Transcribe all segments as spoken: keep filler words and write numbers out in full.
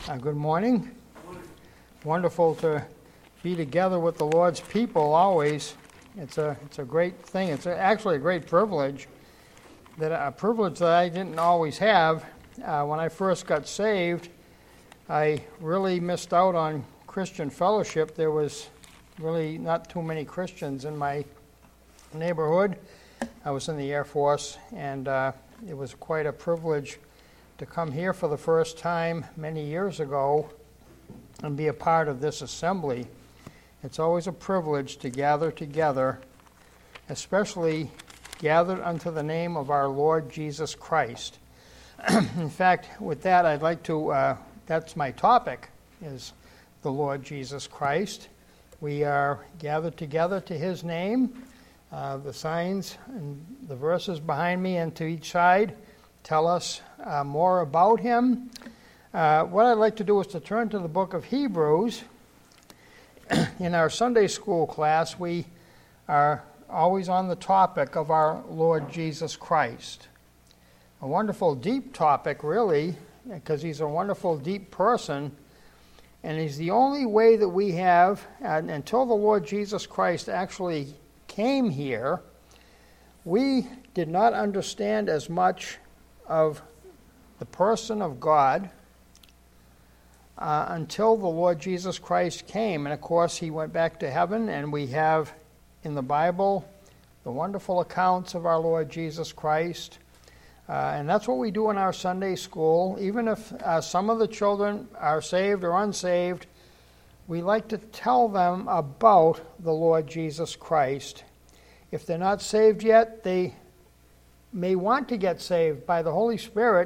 Uh, good morning. Wonderful to be together with the Lord's people always. It's a it's a great thing. It's a, actually a great privilege, that a privilege that I didn't always have. Uh, when I first got saved, I really missed out on Christian fellowship. There was really not too many Christians in my neighborhood. I was in the Air Force, and uh, it was quite a privilege to come here for the first time many years ago and be a part of this assembly. It's always a privilege to gather together, especially gathered unto the name of our Lord Jesus Christ. In fact, with that, I'd like to, uh, that's my topic, is the Lord Jesus Christ. We are gathered together to his name. Uh, the signs and the verses behind me and to each side tell us uh, more about him. Uh, what I'd like to do is to turn to the book of Hebrews. In our Sunday school class, we are always on the topic of our Lord Jesus Christ. A wonderful, deep topic, really, because he's a wonderful, deep person, and he's the only way that we have, and until the Lord Jesus Christ actually came here, we did not understand as much of the person of God uh, until the Lord Jesus Christ came. And of course, he went back to heaven, and we have in the Bible the wonderful accounts of our Lord Jesus Christ. Uh, and that's what we do in our Sunday school. Even if uh, some of the children are saved or unsaved, we like to tell them about the Lord Jesus Christ. If they're not saved yet, they may want to get saved by the Holy Spirit.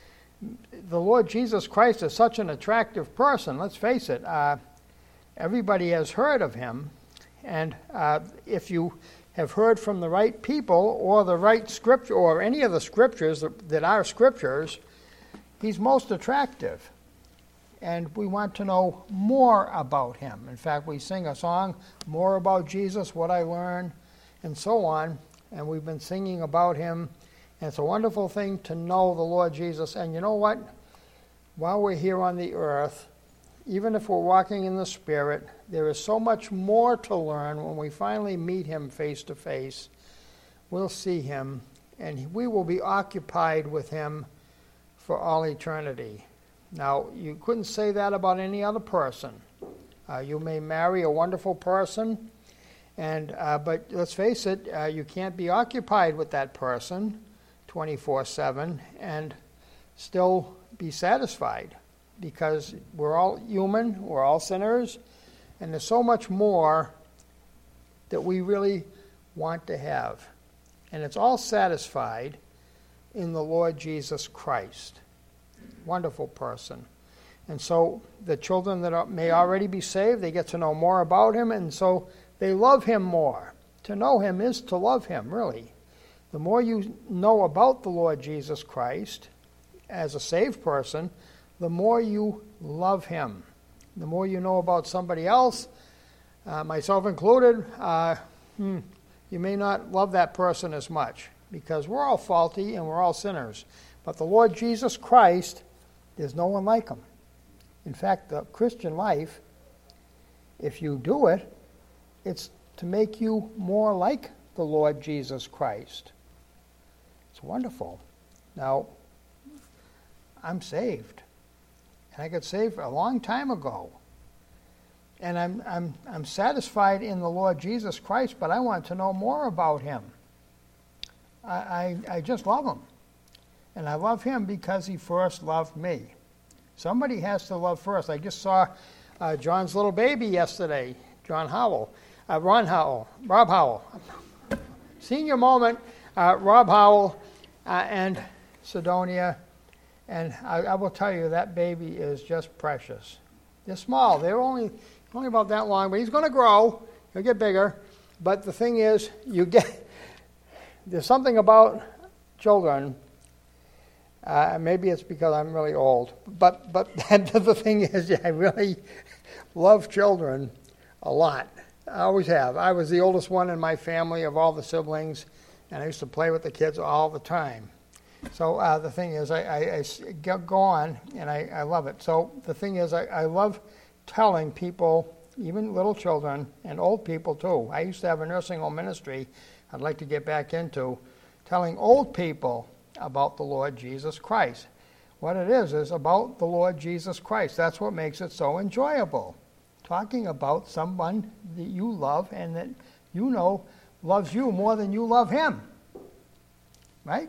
The Lord Jesus Christ is such an attractive person. Let's face it. Uh, everybody has heard of him. And uh, if you have heard from the right people or the right scripture or any of the scriptures that are scriptures, he's most attractive. And we want to know more about him. In fact, we sing a song, More About Jesus, What I Learned, and so on. And we've been singing about him. And it's a wonderful thing to know the Lord Jesus. And you know what? While we're here on the earth, even if we're walking in the Spirit, there is so much more to learn when we finally meet him face to face. We'll see him, and we will be occupied with him for all eternity. Now, you couldn't say that about any other person. Uh, you may marry a wonderful person, and uh, but let's face it, uh, you can't be occupied with that person twenty-four seven and still be satisfied, because we're all human, we're all sinners, and there's so much more that we really want to have. And it's all satisfied in the Lord Jesus Christ. Wonderful person. And so the children that are, may already be saved, they get to know more about him, and so they love him more. To know him is to love him, really. The more you know about the Lord Jesus Christ as a saved person, the more you love him. The more you know about somebody else, uh, myself included, uh, hmm, you may not love that person as much, because we're all faulty and we're all sinners. But the Lord Jesus Christ, there's no one like him. In fact, the Christian life, if you do it, it's to make you more like the Lord Jesus Christ. It's wonderful. Now, I'm saved. And I got saved a long time ago. And I'm I'm I'm satisfied in the Lord Jesus Christ, but I want to know more about him. I I, I just love him. And I love him because he first loved me. Somebody has to love first. I just saw uh, John's little baby yesterday, John Howell. Uh, Ron Howell, Rob Howell. Senior moment, uh, Rob Howell uh, and Sidonia. And I, I will tell you, that baby is just precious. They're small. They're only only about that long, but he's going to grow. He'll get bigger. But the thing is, you get there's something about children. Uh, maybe it's because I'm really old. But but the thing is, I really love children a lot. I always have. I was the oldest one in my family of all the siblings, and I used to play with the kids all the time. So uh, the thing is, I, I, I s- go go on, and I, I love it. So the thing is, I, I love telling people, even little children and old people too. I used to have a nursing home ministry I'd like to get back into, telling old people about the Lord Jesus Christ. What it is is about the Lord Jesus Christ. That's what makes it so enjoyable. Talking about someone that you love and that you know loves you more than you love him. Right?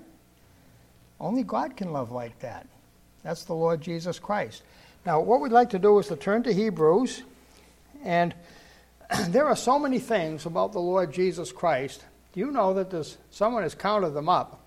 Only God can love like that. That's the Lord Jesus Christ. Now, what we'd like to do is to turn to Hebrews, and there are so many things about the Lord Jesus Christ. Do you know that there's, someone has counted them up?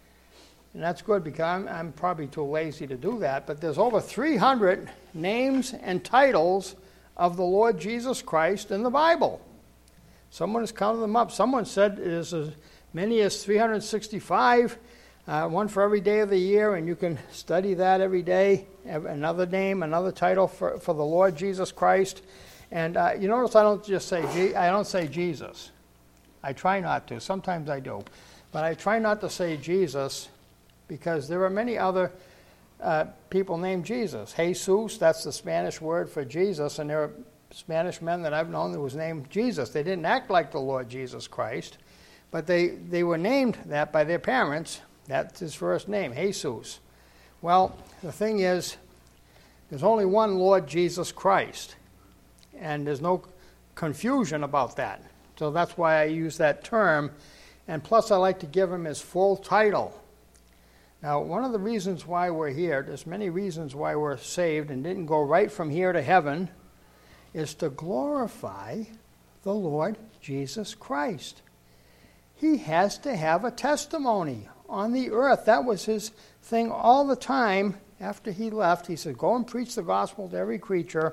And that's good, because I'm, I'm probably too lazy to do that, but there's over three hundred names and titles of the Lord Jesus Christ in the Bible. Someone has counted them up. Someone said it is as many as three hundred sixty-five, uh, one for every day of the year, and you can study that every day. Another name, another title for, for the Lord Jesus Christ. And uh, you notice I don't just say, Je- I don't say Jesus. I try not to. Sometimes I do. But I try not to say Jesus, because there are many other uh, people named Jesus. Jesus, that's the Spanish word for Jesus, and there are Spanish men that I've known that was named Jesus. They didn't act like the Lord Jesus Christ, but they, they were named that by their parents. That's his first name, Jesus. Well, the thing is, there's only one Lord Jesus Christ, and there's no confusion about that. So that's why I use that term, and plus I like to give him his full title. Now, one of the reasons why we're here, there's many reasons why we're saved and didn't go right from here to heaven, is to glorify the Lord Jesus Christ. He has to have a testimony on the earth. That was his thing all the time after he left. He said, go and preach the gospel to every creature.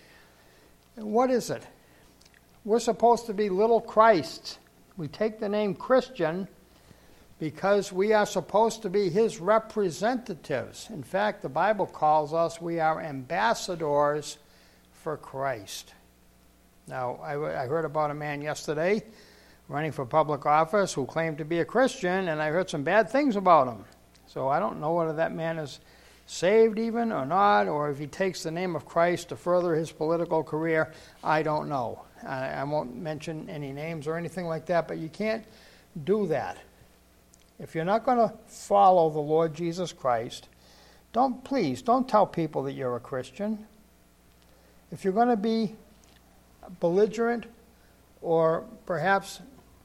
And what is it? We're supposed to be little Christs. We take the name Christian because we are supposed to be his representatives. In fact, the Bible calls us, we are ambassadors for Christ. Now, I, I heard about a man yesterday running for public office who claimed to be a Christian, and I heard some bad things about him. So I don't know whether that man is saved even or not, or if he takes the name of Christ to further his political career. I don't know. I, I won't mention any names or anything like that, but you can't do that. If you're not going to follow the Lord Jesus Christ, don't, please, don't tell people that you're a Christian. If you're going to be belligerent or perhaps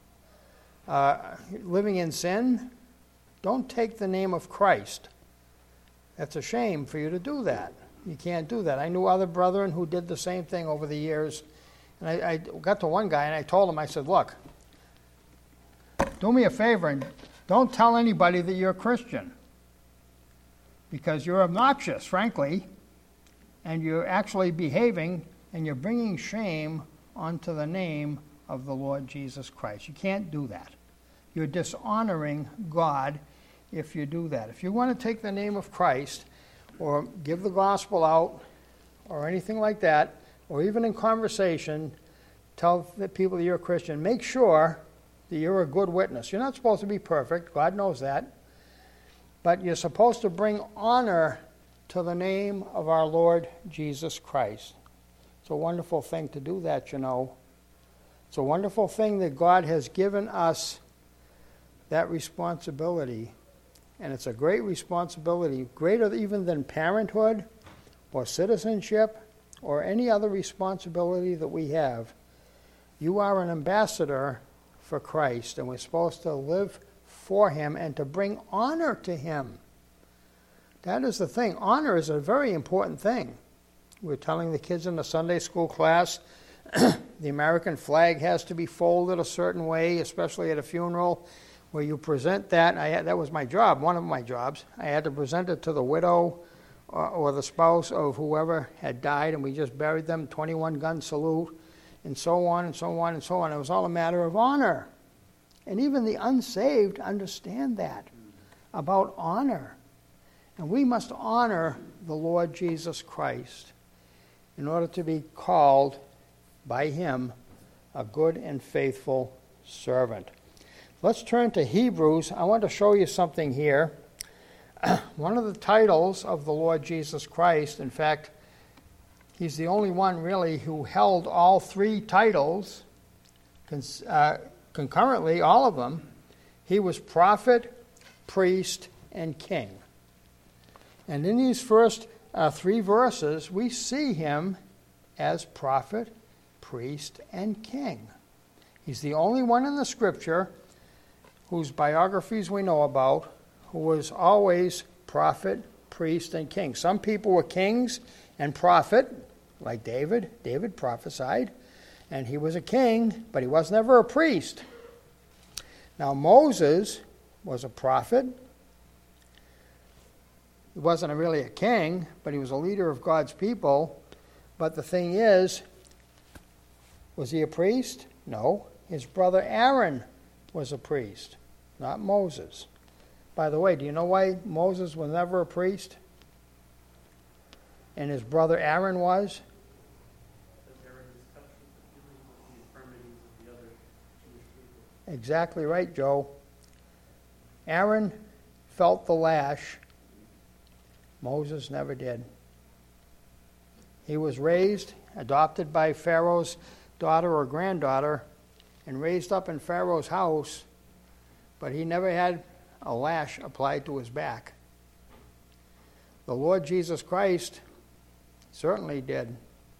uh, living in sin, don't take the name of Christ. That's a shame for you to do that. You can't do that. I knew other brethren who did the same thing over the years. And I, I got to one guy and I told him, I said, look, do me a favor and don't tell anybody that you're a Christian, because you're obnoxious, frankly, and you're actually behaving and you're bringing shame onto the name of the Lord Jesus Christ. You can't do that. You're dishonoring God if you do that. If you want to take the name of Christ or give the gospel out or anything like that, or even in conversation, tell the people that you're a Christian, make sure that you're a good witness. You're not supposed to be perfect. God knows that. But you're supposed to bring honor to the name of our Lord Jesus Christ. It's a wonderful thing to do that, you know. It's a wonderful thing that God has given us that responsibility. And it's a great responsibility, greater even than parenthood or citizenship or any other responsibility that we have. You are an ambassador for Christ, and we're supposed to live for him and to bring honor to him. That is the thing. Honor is a very important thing. We're telling the kids in the Sunday school class the American flag has to be folded a certain way, especially at a funeral, where you present that. I had, that was my job, one of my jobs. I had to present it to the widow or, or the spouse of whoever had died, and we just buried them, twenty-one gun salute, and so on and so on and so on. It was all a matter of honor. And even the unsaved understand that, about honor. And we must honor the Lord Jesus Christ in order to be called by him a good and faithful servant. Let's turn to Hebrews. I want to show you something here. One of the titles of the Lord Jesus Christ, in fact, he's the only one really who held all three titles uh, concurrently, all of them. He was prophet, priest, and king. And in these first uh, three verses, we see him as prophet, priest, and king. He's the only one in the Scripture whose biographies we know about who was always prophet, priest, and king. Some people were kings and prophet, like David. David prophesied, and he was a king, but he was never a priest. Now, Moses was a prophet. He wasn't really a king, but he was a leader of God's people. But the thing is, was he a priest? No. His brother Aaron was a priest, not Moses. By the way, do you know why Moses was never a priest? And his brother Aaron was? Exactly right, Joe. Aaron felt the lash. Moses never did. He was raised, adopted by Pharaoh's daughter or granddaughter, and raised up in Pharaoh's house, but he never had a lash applied to his back. The Lord Jesus Christ certainly did.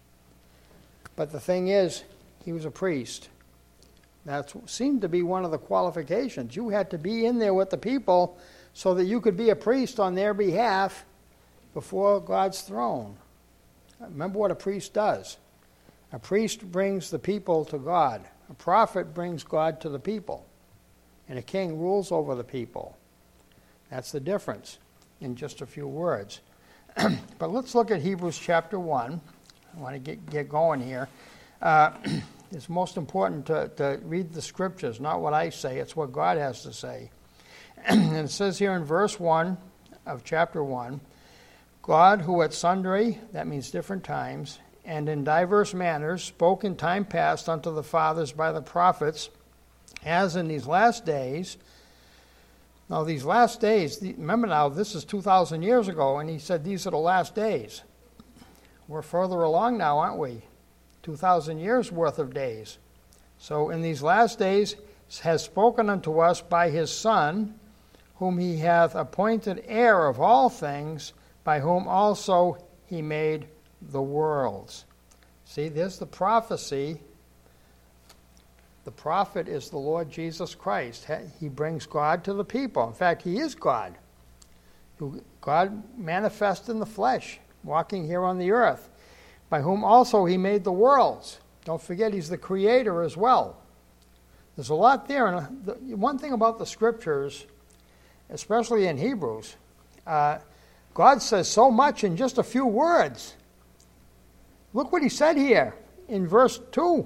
But the thing is, he was a priest. That seemed to be one of the qualifications. You had to be in there with the people so that you could be a priest on their behalf before God's throne. Remember what a priest does. A priest brings the people to God. A prophet brings God to the people. And a king rules over the people. That's the difference in just a few words. But let's look at Hebrews chapter one. I want to get, get going here. Uh, it's most important to, to read the scriptures, not what I say. It's what God has to say. And it says here in verse one of chapter one, God, who at sundry, that means different times, and in diverse manners spoke in time past unto the fathers by the prophets, as in these last days. Now these last days, remember now, this is two thousand years ago, and he said these are the last days. We're further along now, aren't we? two thousand years worth of days. So in these last days has spoken unto us by his Son, whom he hath appointed heir of all things, by whom also he made the worlds. See, there's the prophecy. The prophet is the Lord Jesus Christ. He brings God to the people. In fact, he is God. God manifest in the flesh, walking here on the earth, by whom also he made the worlds. Don't forget, he's the creator as well. There's a lot there. And the, one thing about the scriptures, especially in Hebrews, uh, God says so much in just a few words. Look what he said here in verse two.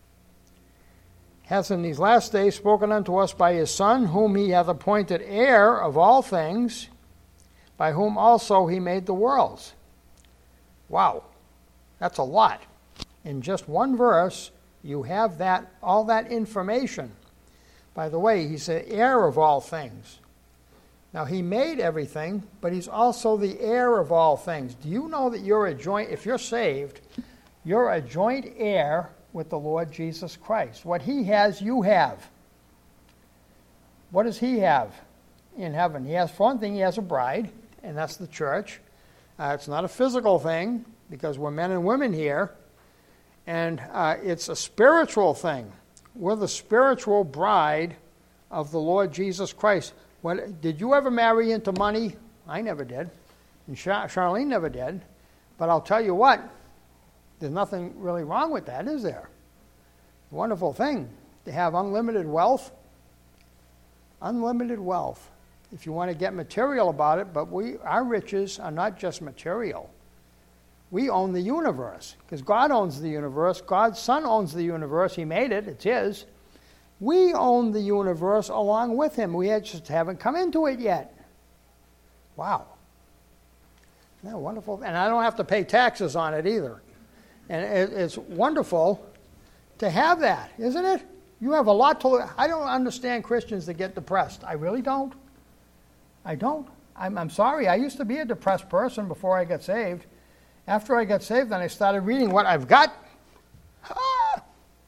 Hath in these last days spoken unto us by his Son, whom he hath appointed heir of all things, by whom also he made the worlds. Wow, that's a lot. In just one verse, you have that all that information. By the way, he's the heir of all things. Now, he made everything, but he's also the heir of all things. Do you know that you're a joint, if you're saved, you're a joint heir with the Lord Jesus Christ? What he has, you have. What does he have in heaven? He has, for one thing, he has a bride, and that's the church. Uh, it's not a physical thing, because we're men and women here, and uh, it's a spiritual thing. We're the spiritual bride of the Lord Jesus Christ. When, did you ever marry into money? I never did. And Char- Charlene never did. But I'll tell you what, there's nothing really wrong with that, is there? Wonderful thing to have unlimited wealth. Unlimited wealth. If you want to get material about it, but we, our riches are not just material. We own the universe, because God owns the universe. God's Son owns the universe. He made it. It's his. We own the universe along with him. We just haven't come into it yet. Wow. Isn't that wonderful? And I don't have to pay taxes on it either. And it, it's wonderful to have that, isn't it? You have a lot to... I don't understand Christians that get depressed. I really don't. I don't. I'm, I'm sorry, I used to be a depressed person before I got saved. After I got saved, then I started reading what I've got. Ah!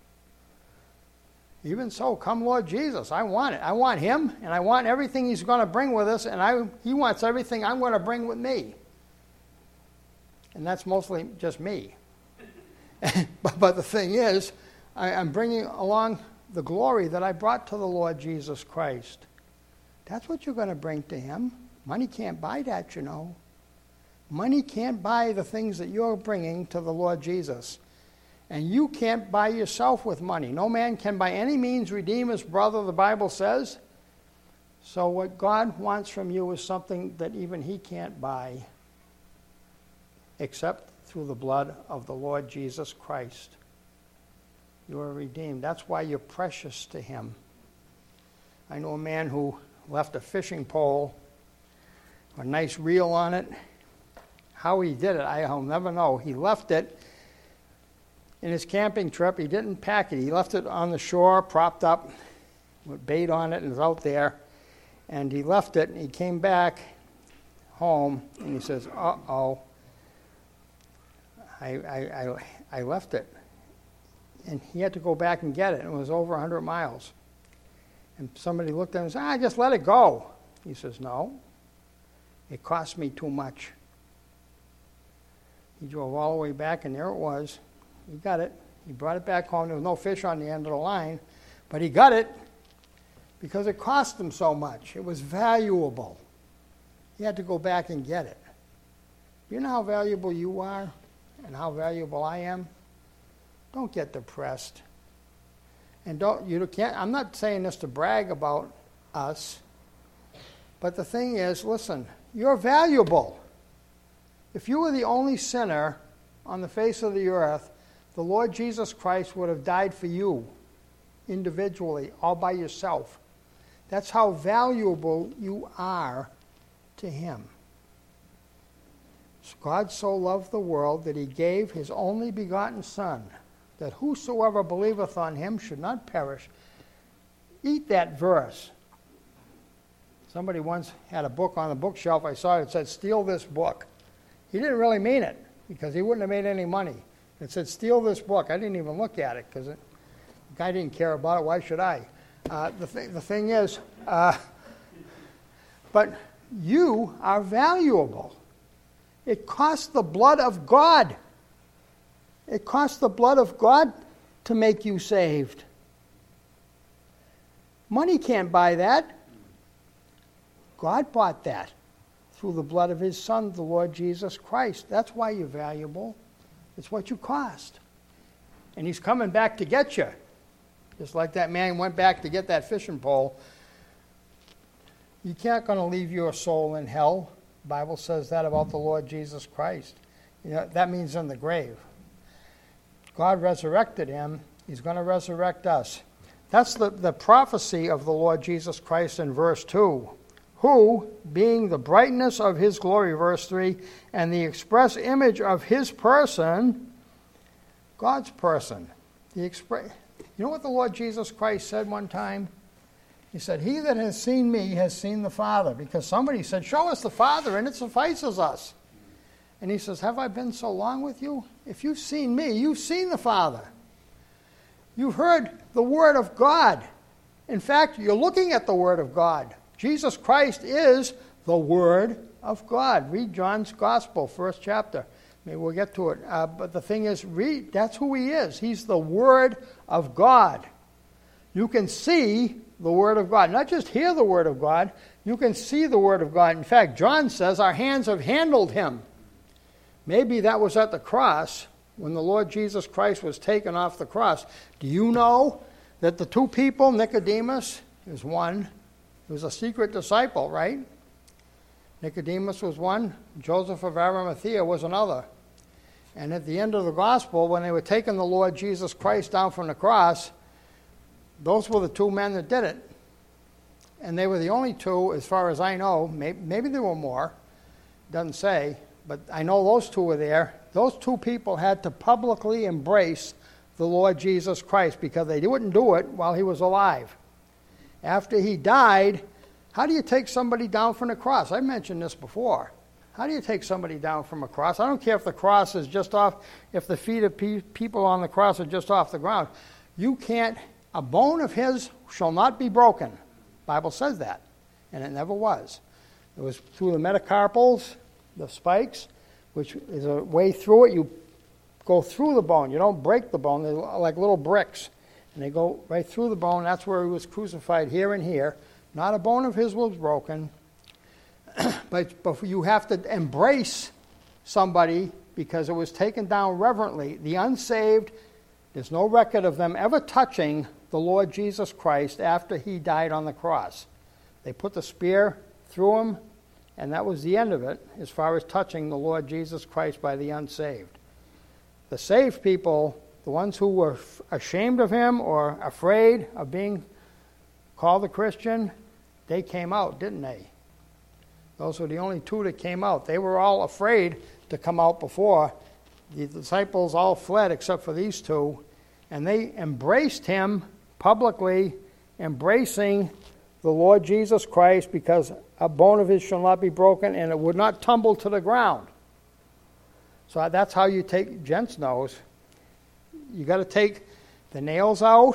Even so, come Lord Jesus, I want it. I want him, and I want everything he's going to bring with us, and I, he wants everything I'm going to bring with me. And that's mostly just me. but, but the thing is, I, I'm bringing along the glory that I brought to the Lord Jesus Christ. That's what you're going to bring to him. Money can't buy that, you know. Money can't buy the things that you're bringing to the Lord Jesus. And you can't buy yourself with money. No man can by any means redeem his brother, the Bible says. So what God wants from you is something that even he can't buy, except through the blood of the Lord Jesus Christ. You are redeemed. That's why you're precious to him. I know a man who left a fishing pole, a nice reel on it. How he did it, I'll never know. He left it in his camping trip. He didn't pack it. He left it on the shore, propped up with bait on it, and it was out there. And he left it, and he came back home, and he says, uh-oh, I, I, I, I left it. And he had to go back and get it. It was over one hundred miles. And somebody looked at him and said, ah, just let it go. He says, no, it cost me too much. He drove all the way back, and there it was. He got it. He brought it back home. There was no fish on the end of the line, but he got it because it cost him so much. It was valuable. He had to go back and get it. You know how valuable you are and how valuable I am? Don't get depressed. And don't you can't. I'm not saying this to brag about us, but the thing is, listen, you're valuable. If you were the only sinner on the face of the earth, the Lord Jesus Christ would have died for you individually, all by yourself. That's how valuable you are to him. God so loved the world that he gave his only begotten Son, that whosoever believeth on him should not perish. Eat that verse. Somebody once had a book on the bookshelf. I saw it. It said, steal this book. He didn't really mean it, because he wouldn't have made any money. It said, steal this book. I didn't even look at it, because the guy didn't care about it. Why should I? Uh, the, th- the thing is, uh, but you are valuable. It costs the blood of God. It costs the blood of God to make you saved. Money can't buy that. God bought that through the blood of his Son, the Lord Jesus Christ. That's why you're valuable. It's what you cost. And he's coming back to get you. Just like that man went back to get that fishing pole. You can't going to leave your soul in hell. The Bible says that about the Lord Jesus Christ. You know, that means in the grave. God resurrected him. He's going to resurrect us. That's the, the prophecy of the Lord Jesus Christ in verse two. Who, being the brightness of his glory, verse three, and the express image of his person, God's person. The express, you know what the Lord Jesus Christ said one time? He said, he that has seen me has seen the Father. Because somebody said, show us the Father, and it suffices us. And he says, have I been so long with you? If you've seen me, you've seen the Father. You've heard the Word of God. In fact, you're looking at the Word of God. Jesus Christ is the Word of God. Read John's Gospel, first chapter. Maybe we'll get to it. Uh, but the thing is, read. That's who he is. He's the Word of God. You can see the Word of God. Not just hear the Word of God. You can see the Word of God. In fact, John says our hands have handled him. Maybe that was at the cross when the Lord Jesus Christ was taken off the cross. Do you know that the two people, Nicodemus is one, he was a secret disciple, right? Nicodemus was one. Joseph of Arimathea was another. And at the end of the gospel, when they were taking the Lord Jesus Christ down from the cross, those were the two men that did it. And they were the only two, as far as I know. Maybe, maybe there were more. Doesn't say. But I know those two were there. Those two people had to publicly embrace the Lord Jesus Christ because they wouldn't do it while he was alive. After he died, How do you take somebody down from the cross? I mentioned this before. How do you take somebody down from a cross? I don't care if the cross is just off, if the feet of pe- people on the cross are just off the ground. You can't, a bone of his shall not be broken. The Bible says that, and it never was. It was through the metacarpals, the spikes, which is a way through it. You go through the bone. You don't break the bone. They're like little bricks, and they go right through the bone. That's where he was crucified, here and here. Not a bone of his was broken. But, but you have to embrace somebody because it was taken down reverently. The unsaved, there's no record of them ever touching the Lord Jesus Christ after he died on the cross. They put the spear through him, and that was the end of it as far as touching the Lord Jesus Christ by the unsaved. The saved people, the ones who were ashamed of him or afraid of being called a Christian, they came out, didn't they? Those were the only two that came out. They were all afraid to come out before. The disciples all fled except for these two, and they embraced him publicly, embracing the Lord Jesus Christ, because a bone of his shall not be broken, and it would not tumble to the ground. So that's how you take, gents knows, you got to take the nails out,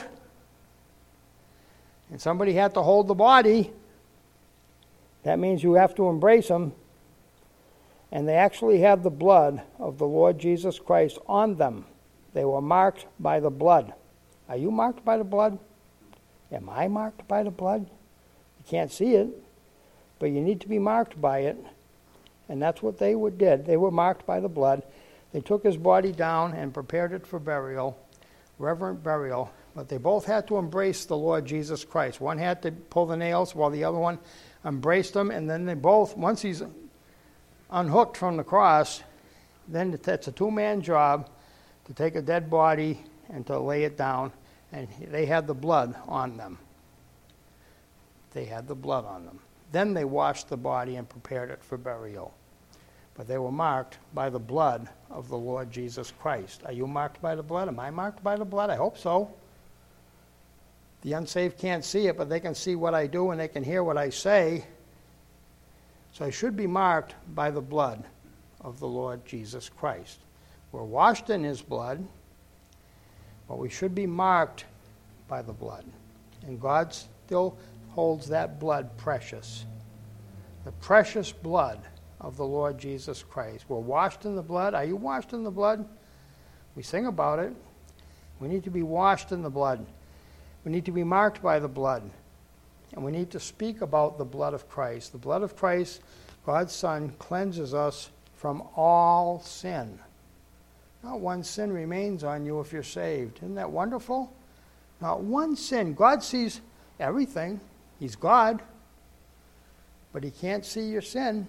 and somebody had to hold the body. That means you have to embrace them. And they actually have the blood of the Lord Jesus Christ on them. They were marked by the blood. Are you marked by the blood? Am I marked by the blood? You can't see it, but you need to be marked by it. And that's what they did. They were marked by the blood. They took his body down and prepared it for burial, reverent burial. But they both had to embrace the Lord Jesus Christ. One had to pull the nails while the other one embraced him. And then they both, once he's unhooked from the cross, then it's a two-man job to take a dead body and to lay it down. And they had the blood on them. They had the blood on them. Then they washed the body and prepared it for burial. But they were marked by the blood of the Lord Jesus Christ. Are you marked by the blood? Am I marked by the blood? I hope so. The unsaved can't see it, but they can see what I do and they can hear what I say. So I should be marked by the blood of the Lord Jesus Christ. We're washed in his blood, but we should be marked by the blood. And God still holds that blood precious. The precious blood of the Lord Jesus Christ. We're washed in the blood. Are you washed in the blood? We sing about it. We need to be washed in the blood. We need to be marked by the blood. And we need to speak about the blood of Christ. The blood of Christ, God's Son, cleanses us from all sin. Not one sin remains on you if you're saved. Isn't that wonderful? Not one sin. God sees everything. He's God. But he can't see your sin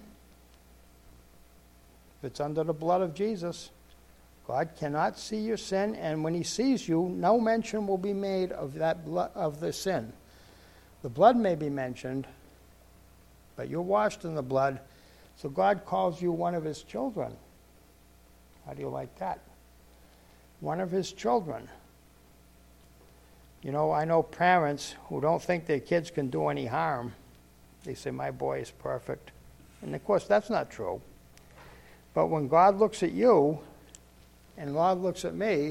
if it's under the blood of Jesus. God cannot see your sin, and when he sees you, no mention will be made of that blood, of the sin. The blood may be mentioned, but you're washed in the blood, so God calls you one of his children. How do you like that? One of his children. You know, I know parents who don't think their kids can do any harm. They say, my boy is perfect. And of course, that's not true. But when God looks at you, and God looks at me,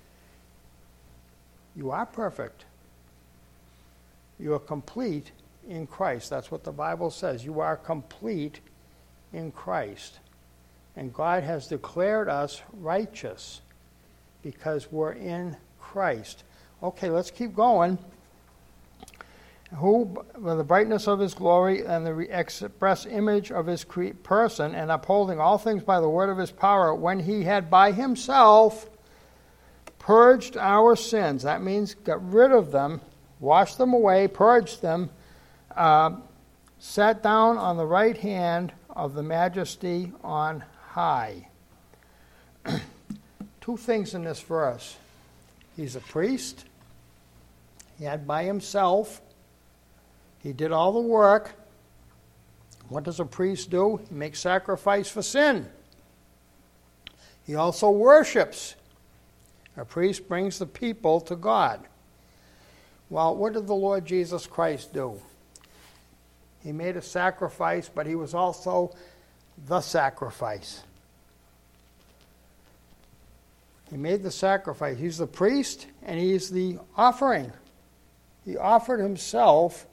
you are perfect. You are complete in Christ. That's what the Bible says. You are complete in Christ. And God has declared us righteous because we're in Christ. Okay, let's keep going. Who, by the brightness of his glory and the express image of his cre- person, and upholding all things by the word of his power, when he had by himself purged our sins, that means got rid of them, washed them away, purged them, uh, sat down on the right hand of the majesty on high. Two things in this verse. He's a priest. He had by himself. He did all the work. What does a priest do? He makes sacrifice for sin. He also worships. A priest brings the people to God. Well, what did the Lord Jesus Christ do? He made a sacrifice, but he was also the sacrifice. He made the sacrifice. He's the priest, and he's the offering. He offered himself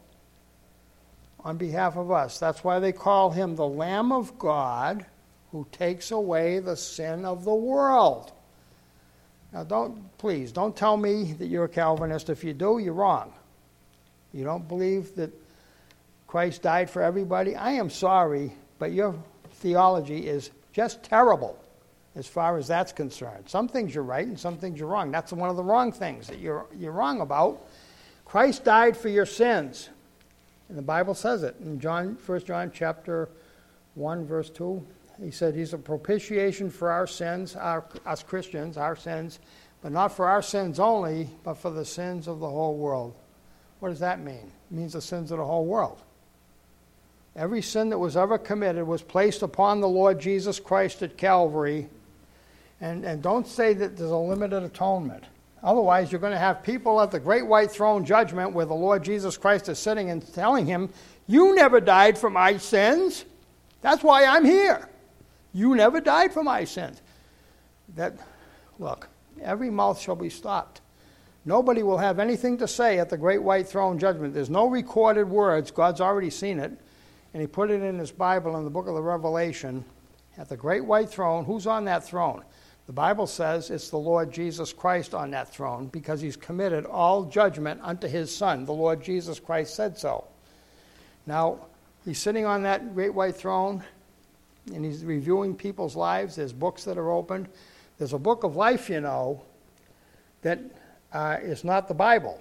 on behalf of us. That's why they call him the Lamb of God who takes away the sin of the world. Now, don't, please, don't tell me that you're a Calvinist. If you do, you're wrong. You don't believe that Christ died for everybody? I am sorry, but your theology is just terrible as far as that's concerned. Some things you're right and some things you're wrong. That's one of the wrong things that you're, you're wrong about. Christ died for your sins. And the Bible says it in John, First John chapter one, verse two. He said he's a propitiation for our sins, our, us Christians, our sins, but not for our sins only, but for the sins of the whole world. What does that mean? It means the sins of the whole world. Every sin that was ever committed was placed upon the Lord Jesus Christ at Calvary. And, and don't say that there's a limited atonement. Otherwise, you're going to have people at the great white throne judgment where the Lord Jesus Christ is sitting and telling him, you never died for my sins. That's why I'm here. You never died for my sins. That, look, every mouth shall be stopped. Nobody will have anything to say at the great white throne judgment. There's no recorded words. God's already seen it. And he put it in his Bible in the book of the Revelation. At the great white throne, who's on that throne? The Bible says it's the Lord Jesus Christ on that throne because he's committed all judgment unto his Son. The Lord Jesus Christ said so. Now, he's sitting on that great white throne, and he's reviewing people's lives. There's books that are opened. There's a book of life, you know, that uh, is not the Bible.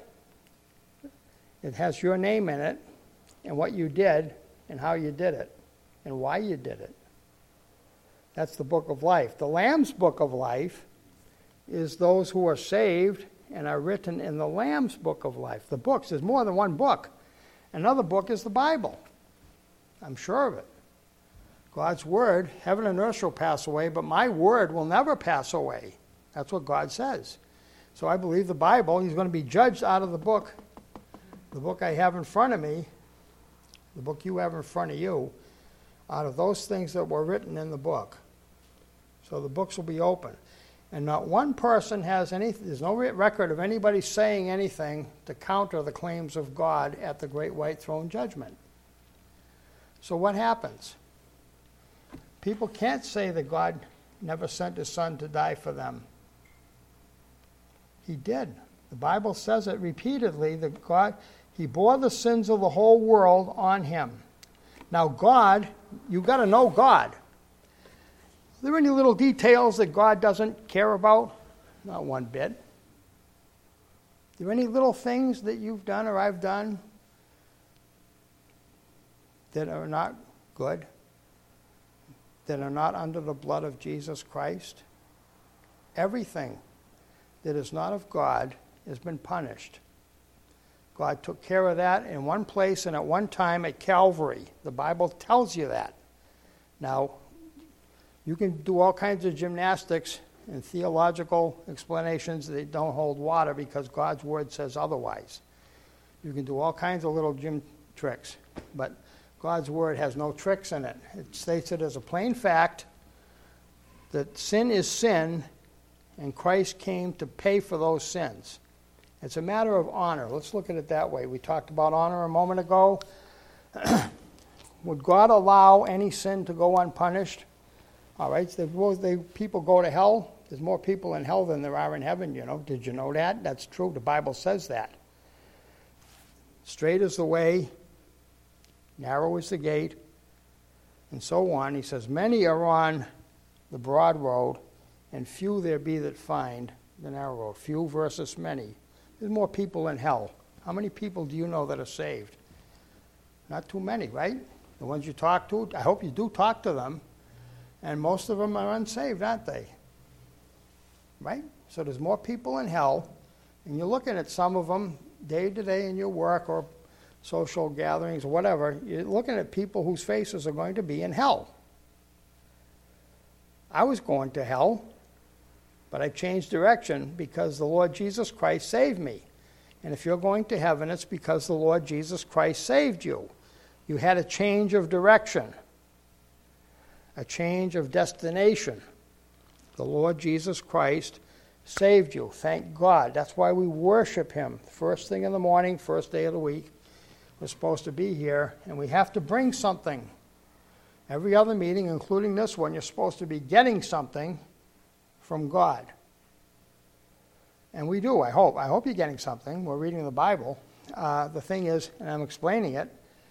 It has your name in it and what you did and how you did it and why you did it. That's the book of life. The Lamb's book of life is those who are saved and are written in the Lamb's book of life. The books, there's more than one book. Another book is the Bible. I'm sure of it. God's word, heaven and earth shall pass away, but my word will never pass away. That's what God says. So I believe the Bible, he's going to be judged out of the book. The book I have in front of me, the book you have in front of you, out of those things that were written in the book. So the books will be open. And not one person has any, there's no record of anybody saying anything to counter the claims of God at the great white throne judgment. So what happens? People can't say that God never sent his Son to die for them. He did. The Bible says it repeatedly that God, he bore the sins of the whole world on him. Now God, you've got to know God. Are there any little details that God doesn't care about? Not one bit. Are there any little things that you've done or I've done that are not good? That are not under the blood of Jesus Christ? Everything that is not of God has been punished. God took care of that in one place and at one time at Calvary. The Bible tells you that. Now, you can do all kinds of gymnastics and theological explanations that don't hold water because God's word says otherwise. You can do all kinds of little gym tricks, but God's word has no tricks in it. It states it as a plain fact that sin is sin, and Christ came to pay for those sins. It's a matter of honor. Let's look at it that way. We talked about honor a moment ago. Would God allow any sin to go unpunished? All right, so they, people go to hell. There's more people in hell than there are in heaven, you know. Did you know that? That's true. The Bible says that. Straight is the way, narrow is the gate, and so on. He says, many are on the broad road, and few there be that find the narrow road. Few versus many. There's more people in hell. How many people do you know that are saved? Not too many, right? The ones you talk to, I hope you do talk to them. And most of them are unsaved, aren't they? Right? So there's more people in hell, and you're looking at some of them day to day in your work or social gatherings or whatever. You're looking at people whose faces are going to be in hell. I was going to hell, but I changed direction because the Lord Jesus Christ saved me. And if you're going to heaven, it's because the Lord Jesus Christ saved you. You had a change of direction, a change of destination. The Lord Jesus Christ saved you. Thank God. That's why we worship him. First thing in the morning, first day of the week, we're supposed to be here, and we have to bring something. Every other meeting, including this one, you're supposed to be getting something from God. And we do, I hope. I hope you're getting something. We're reading the Bible. Uh, the thing is, and I'm explaining it,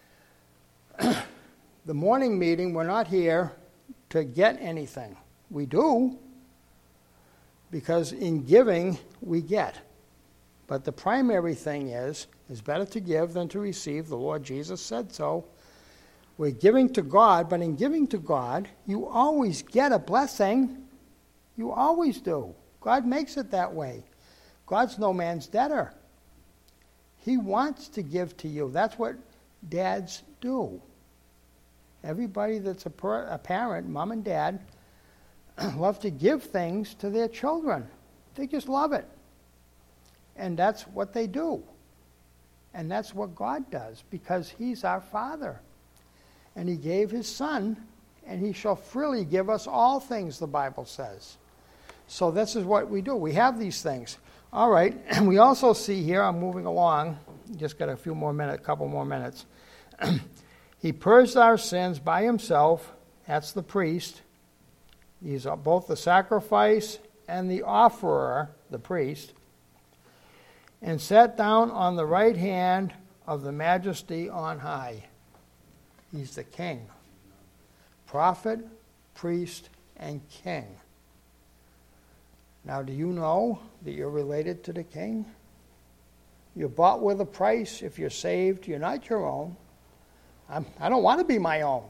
the morning meeting, we're not here to get anything. We do, because in giving, we get. But the primary thing is, it's better to give than to receive. The Lord Jesus said so. We're giving to God, but in giving to God, you always get a blessing. You always do. God makes it that way. God's no man's debtor. He wants to give to you. That's what dads do. Everybody that's a, per, a parent, mom and dad, love to give things to their children. They just love it. And that's what they do. And that's what God does, because he's our Father. And he gave his Son, and he shall freely give us all things, the Bible says. So this is what we do. We have these things. All right, and we also see here, I'm moving along, just got a few more minutes, a couple more minutes. He purged our sins by himself, that's the priest. He's both the sacrifice and the offerer, the priest, and sat down on the right hand of the majesty on high. He's the king. Prophet, priest, and king. Now, do you know that you're related to the king? You're bought with a price. If you're saved, you're not your own. I'm, I don't want to be my own.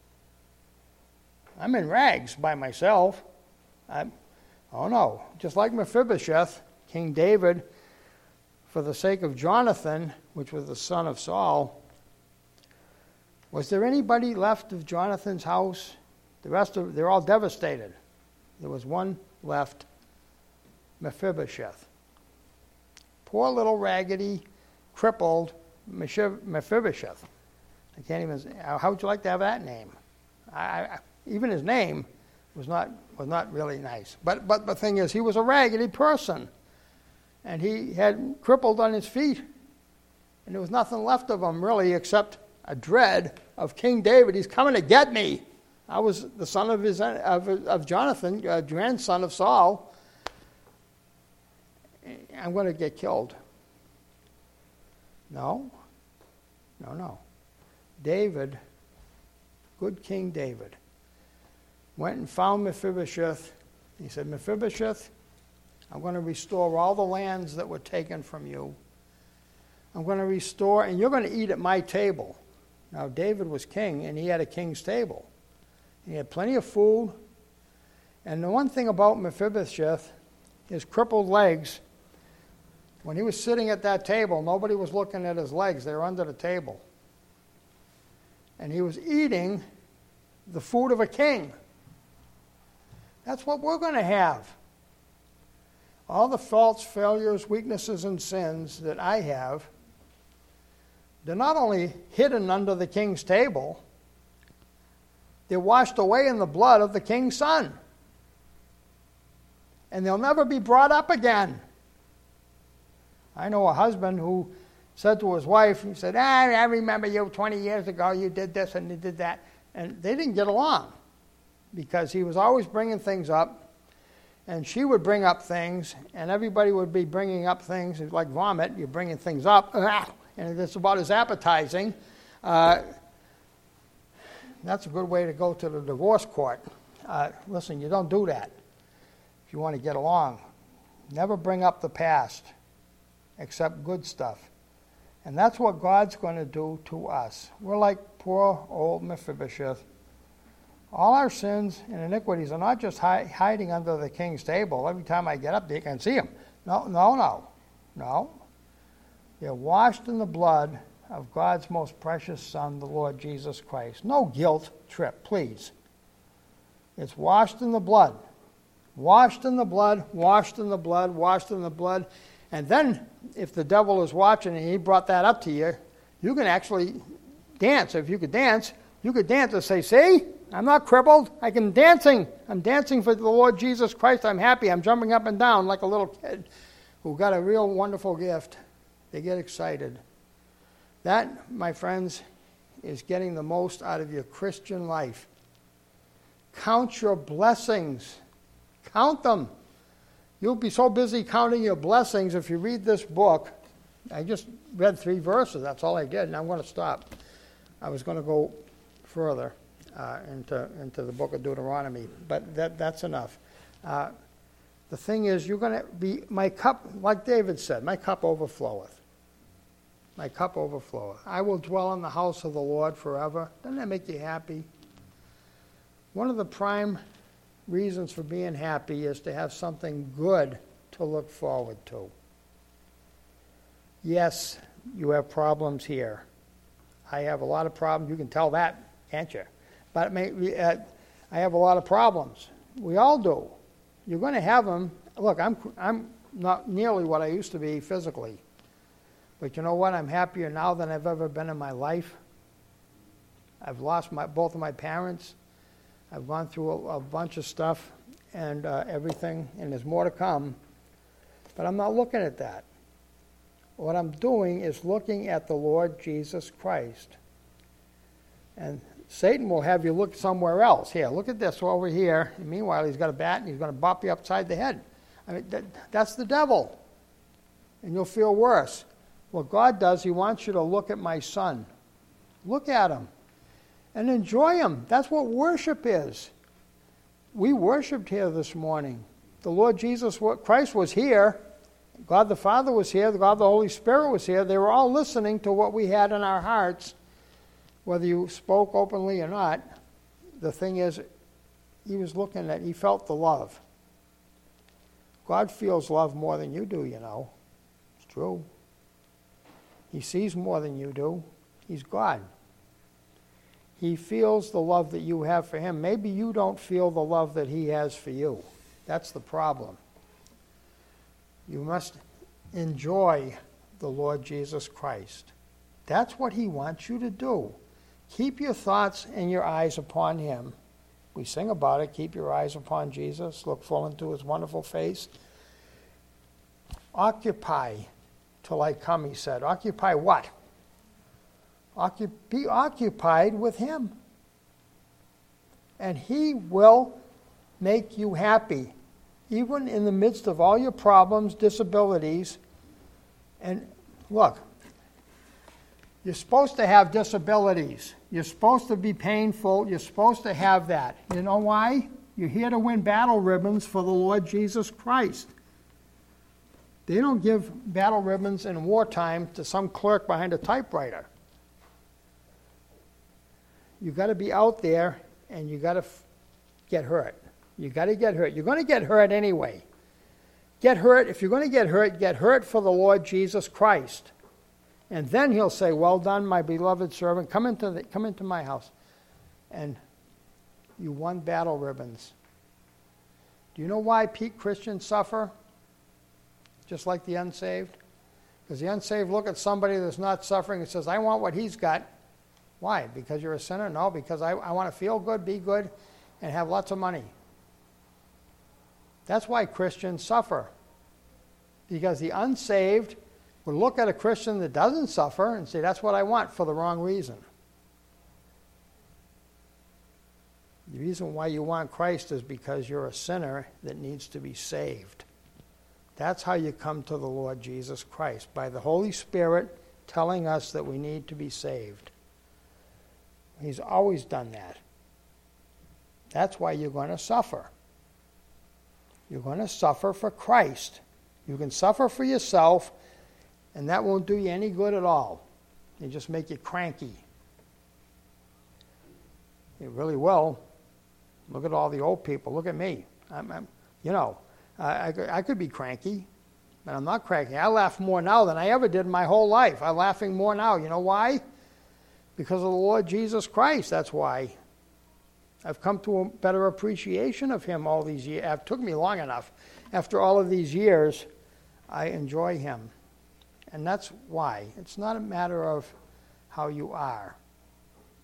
I'm in rags by myself. I'm, oh no, just like Mephibosheth, King David, for the sake of Jonathan, which was the son of Saul, was there anybody left of Jonathan's house? The rest of, they're all devastated. There was one left, Mephibosheth. Poor little raggedy, crippled Mephibosheth. I can't even, how would you like to have that name? I, I, even his name was not was not really nice. But but the thing is, he was a raggedy person. And he had crippled on his feet. And there was nothing left of him, really, except a dread of King David. He's coming to get me. I was the son of his of, of Jonathan, uh, grandson of Saul. I'm going to get killed. No. No, no. David, good King David, went and found Mephibosheth. He said, Mephibosheth, I'm going to restore all the lands that were taken from you. I'm going to restore, and you're going to eat at my table. Now, David was king, and he had a king's table. He had plenty of food. And the one thing about Mephibosheth, his crippled legs, when he was sitting at that table, nobody was looking at his legs. They were under the table. And he was eating the food of a king. That's what we're going to have. All the faults, failures, weaknesses, and sins that I have, they're not only hidden under the king's table, they're washed away in the blood of the king's son. And they'll never be brought up again. I know a husband who said to his wife, he said, ah, I remember you twenty years ago, you did this and you did that. And they didn't get along because he was always bringing things up, and she would bring up things, and everybody would be bringing up things. It's like vomit. You're bringing things up, and it's about as appetizing. Uh, that's a good way to go to the divorce court. Uh, listen, you don't do that if you want to get along. Never bring up the past except good stuff. And that's what God's going to do to us. We're like poor old Mephibosheth. All our sins and iniquities are not just hi- hiding under the king's table. Every time I get up, you can see them. No, no, no. No. They're washed in the blood of God's most precious Son, the Lord Jesus Christ. No guilt trip, please. It's washed in the blood. Washed in the blood, washed in the blood, washed in the blood. And then, if the devil is watching and he brought that up to you, you can actually dance. If you could dance, you could dance and say, see, I'm not crippled. I can dancing. I'm dancing for the Lord Jesus Christ. I'm happy. I'm jumping up and down like a little kid who got a real wonderful gift. They get excited. That, my friends, is getting the most out of your Christian life. Count your blessings. Count them. You'll be so busy counting your blessings if you read this book. I just read three verses. That's all I did, and I'm going to stop. I was going to go further uh, into into the book of Deuteronomy, but that that's enough. Uh, the thing is, you're going to be, my cup, like David said, my cup overfloweth. My cup overfloweth. I will dwell in the house of the Lord forever. Doesn't that make you happy? One of the prime reasons for being happy is to have something good to look forward to. Yes, you have problems here. I have a lot of problems. You can tell that, can't you? But it may, uh, I have a lot of problems. We all do. You're going to have them. Look, I'm I'm not nearly what I used to be physically. But you know what? I'm happier now than I've ever been in my life. I've lost my both of my parents. I've gone through a, a bunch of stuff and uh, everything, and there's more to come. But I'm not looking at that. What I'm doing is looking at the Lord Jesus Christ. And Satan will have you look somewhere else. Here, look at this over here. And meanwhile, he's got a bat, and he's going to bop you upside the head. I mean, that, that's the devil. And you'll feel worse. What God does, he wants you to look at my son. Look at him. And enjoy him. That's what worship is. We worshiped here this morning. The Lord Jesus Christ was here. God the Father was here. God the Holy Spirit was here. They were all listening to what we had in our hearts, whether you spoke openly or not. The thing is, he was looking at, he felt the love. God feels love more than you do, you know. It's true. He sees more than you do. He's God. He feels the love that you have for him. Maybe you don't feel the love that he has for you. That's the problem. You must enjoy the Lord Jesus Christ. That's what he wants you to do. Keep your thoughts and your eyes upon him. We sing about it. Keep your eyes upon Jesus. Look full into his wonderful face. Occupy till I come, he said. Occupy what? Occup- be occupied with him. And he will make you happy, even in the midst of all your problems, disabilities. And look, you're supposed to have disabilities. You're supposed to be painful. You're supposed to have that. You know why? You're here to win battle ribbons for the Lord Jesus Christ. They don't give battle ribbons in wartime to some clerk behind a typewriter. You've got to be out there, and you've got to f- get hurt. You've got to get hurt. You're going to get hurt anyway. Get hurt. If you're going to get hurt, get hurt for the Lord Jesus Christ. And then he'll say, well done, my beloved servant. Come into the, come into my house. And you won battle ribbons. Do you know why Pete Christians suffer? Just like the unsaved? Because the unsaved look at somebody that's not suffering and says, I want what he's got. Why? Because you're a sinner? No, because I, I want to feel good, be good, and have lots of money. That's why Christians suffer. Because the unsaved would look at a Christian that doesn't suffer and say, that's what I want, for the wrong reason. The reason why you want Christ is because you're a sinner that needs to be saved. That's how you come to the Lord Jesus Christ, by the Holy Spirit telling us that we need to be saved. He's always done that. That's why you're going to suffer. You're going to suffer for Christ. You can suffer for yourself, and that won't do you any good at all. It just make you cranky. It really will. Look at all the old people. Look at me. I'm, I'm you know, I, I, I could be cranky, but I'm not cranky. I laugh more now than I ever did in my whole life. I'm laughing more now. You know why? Because of the Lord Jesus Christ, that's why. I've come to a better appreciation of him all these years. It took me long enough. After all of these years, I enjoy him. And that's why. It's not a matter of how you are.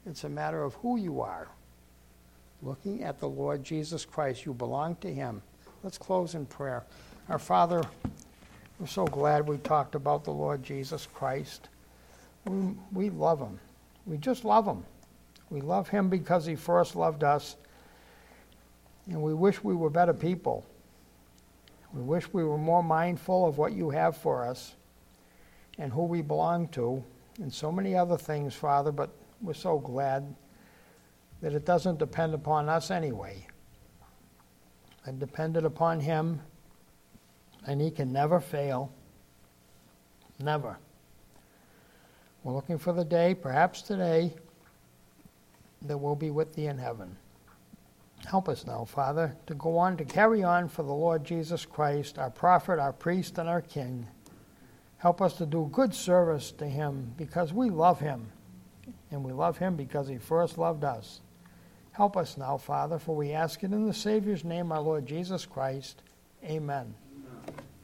It's a matter of who you are. Looking at the Lord Jesus Christ, you belong to him. Let's close in prayer. Our Father, we're so glad we talked about the Lord Jesus Christ. We, we love him. We just love him. We love him because he first loved us. And we wish we were better people. We wish we were more mindful of what you have for us and who we belong to and so many other things, Father, but we're so glad that it doesn't depend upon us anyway. It depended upon him, and he can never fail. Never. We're looking for the day, perhaps today, that we'll be with thee in heaven. Help us now, Father, to go on, to carry on for the Lord Jesus Christ, our prophet, our priest, and our king. Help us to do good service to him because we love him, and we love him because he first loved us. Help us now, Father, for we ask it in the Savior's name, our Lord Jesus Christ. Amen.